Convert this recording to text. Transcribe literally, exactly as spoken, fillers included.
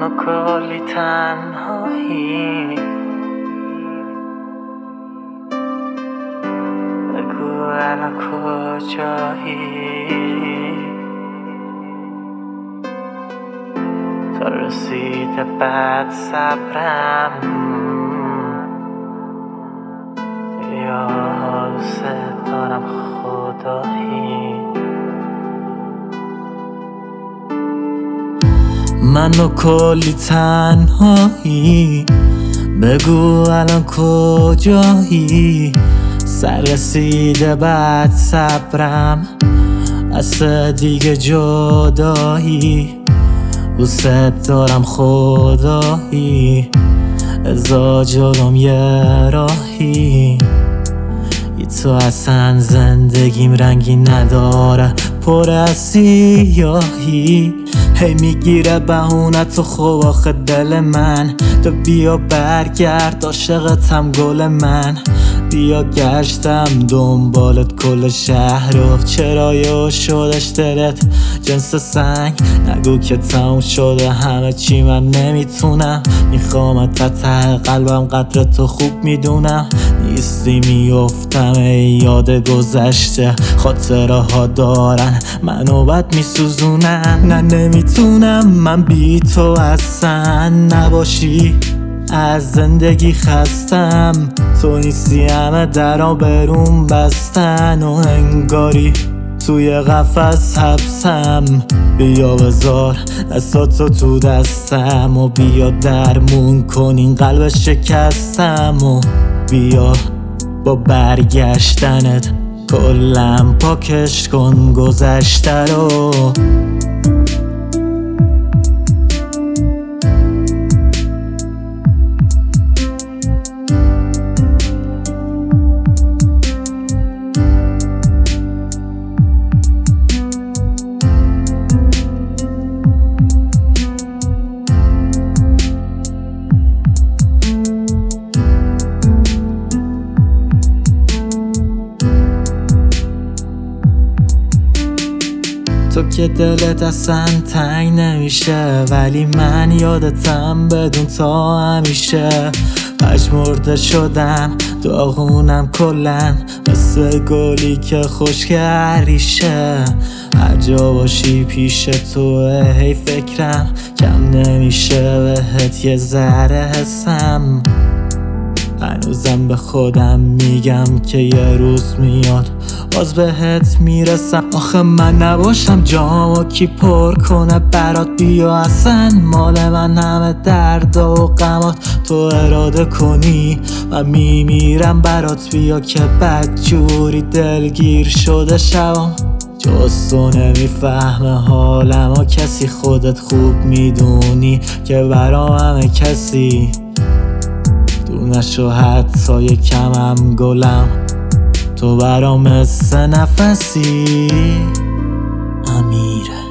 منو کلی تنهایی، بگو الان کجایی؟ تا رسیده بعد صبرم یا دوست دارم خدایی. منو کلی تنهایی، بگو الان کجایی؟ سر رسیده بعد صبرم از دیگه جدایی. دوست دارم خدایی، ازا جلوم یه راهی. ای تو اصلا زندگیم رنگی نداره، پر از سیاهی. هی میگیره بهونت و خوب آخه دل من، تو بیا برگرد عاشقتم گل من. بیا گشتم دنبالت کل شهر و چرا شدش دلت جنس سنگ؟ نگو که تموم شده همه چی، من نمیتونم. میخوام تا ته قلبم قدر تو خوب میدونم. نیستی میفتم ای یاد گذشته، خاطره ها دارن منو بد میسوزونن. نه نمیتونم من بی تو اصلا نباشی، از زندگی خستم. تو نیستی همه درا بروم بستن و انگاری توی قفس حبسم. بیا بذار دستاتو تو دستم و بیا درمون کن این قلب شکستم. و بیا با برگشتنت کلم پاکش کن گذشته رو. تو که دلت اصلا تنگ نمیشه، ولی من یادتم بدون تا همیشه. پژمرده شدم داغونم کلن، مثل گلی که خشک ریشه. هر جا باشی پیش تو هی فکرم کم نمیشه، بهت یه ذره حسم. هنوزم به خودم میگم که یه روز میاد باز بهت میرسم. آخه من نباشم جامو کی پر کنه برات؟ بیا اصلا مال من همه درد و غمات. تو اراده کنی من میمیرم برات. بیا که بدجوری دلگیر شده شبم، جز تو نمیفهمه حالم و کسی. خودت خوب میدونی که برام همه کسی دور نشو حتی یکمم گلم. تو برام مثل نفسی امیر.